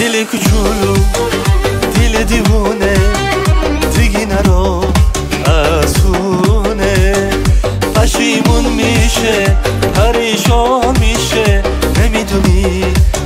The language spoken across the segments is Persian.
دل کوچولو دل دیوونه دیگه نرو از خونه پشیمون میشه پریشان میشه نمیدونی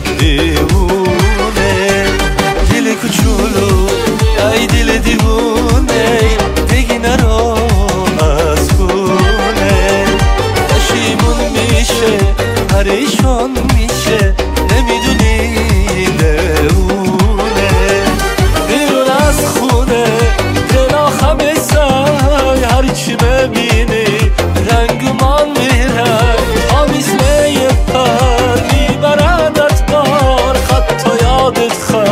دیوونه دل کوچولو ای دل دیوونه دیگه نرو از خونه پشیمون میشه پریشان میشه نمیدونی دیوونه بیرون از خونه دلا خمیسای هرچی ببینی رنگمان میره تا مثل یه پر میبردت بار خط و یادت